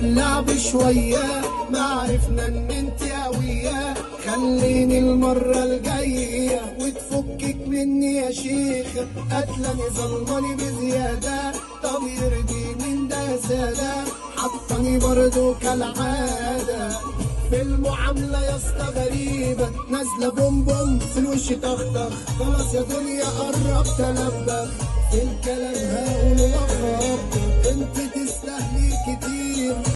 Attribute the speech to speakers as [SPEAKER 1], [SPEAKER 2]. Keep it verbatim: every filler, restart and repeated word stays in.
[SPEAKER 1] اللعب شوية، ما عرفنا ان انت قوية. خليني المرة الجاية وتفكك مني يا شيخة، قتلاني ظلماني بزيادة، طب يرضي من ده يا سادة، حطاني برضو كالعادة في المعاملة يا اسطى غريبة، نازلة بوم بوم في الوش طخطخ، خلاص يا دنيا قربت البخ، في الكلام هقول واخبط، انت تستاهلي كتير.